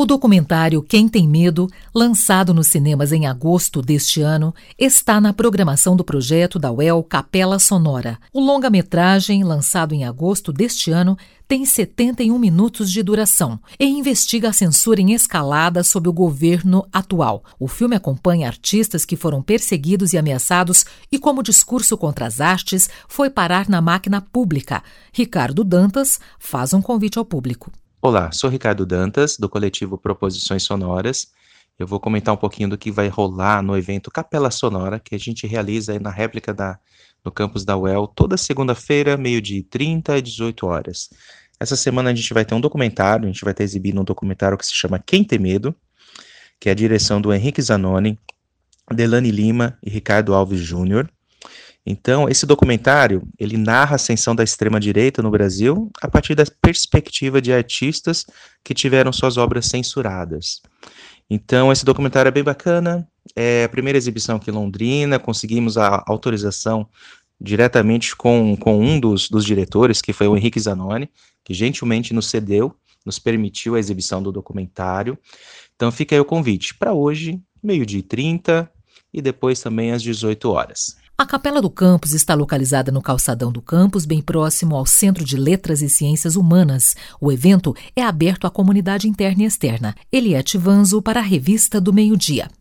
O documentário Quem Tem Medo, lançado nos cinemas em agosto deste ano, está na programação do projeto da UEL Capela Sonora. O longa-metragem, lançado em agosto deste ano, tem 71 minutos de duração e investiga a censura em escalada sob o governo atual. O filme acompanha artistas que foram perseguidos e ameaçados e como o discurso contra as artes foi parar na máquina pública. Ricardo Dantas faz um convite ao público. Olá, sou Ricardo Dantas, do coletivo Proposições Sonoras. Eu vou comentar um pouquinho do que vai rolar no evento Capela Sonora, que a gente realiza aí na réplica no campus da UEL, toda segunda-feira, 12h30 e 18 horas. Essa semana a gente vai ter um documentário, a gente vai estar exibindo um documentário que se chama Quem Tem Medo, que é a direção do Henrique Zanoni, Delane Lima e Ricardo Alves Júnior. Então, esse documentário, ele narra a ascensão da extrema-direita no Brasil a partir da perspectiva de artistas que tiveram suas obras censuradas. Então, esse documentário é bem bacana, é a primeira exibição aqui em Londrina, conseguimos a autorização diretamente com um dos diretores, que foi o Henrique Zanoni, que gentilmente nos cedeu, nos permitiu a exibição do documentário. Então, fica aí o convite para hoje, 12h30 e depois também às 18 horas. A Capela do Campus está localizada no calçadão do campus, bem próximo ao Centro de Letras e Ciências Humanas. O evento é aberto à comunidade interna e externa. Eliette Vanzo para a Revista do Meio-Dia.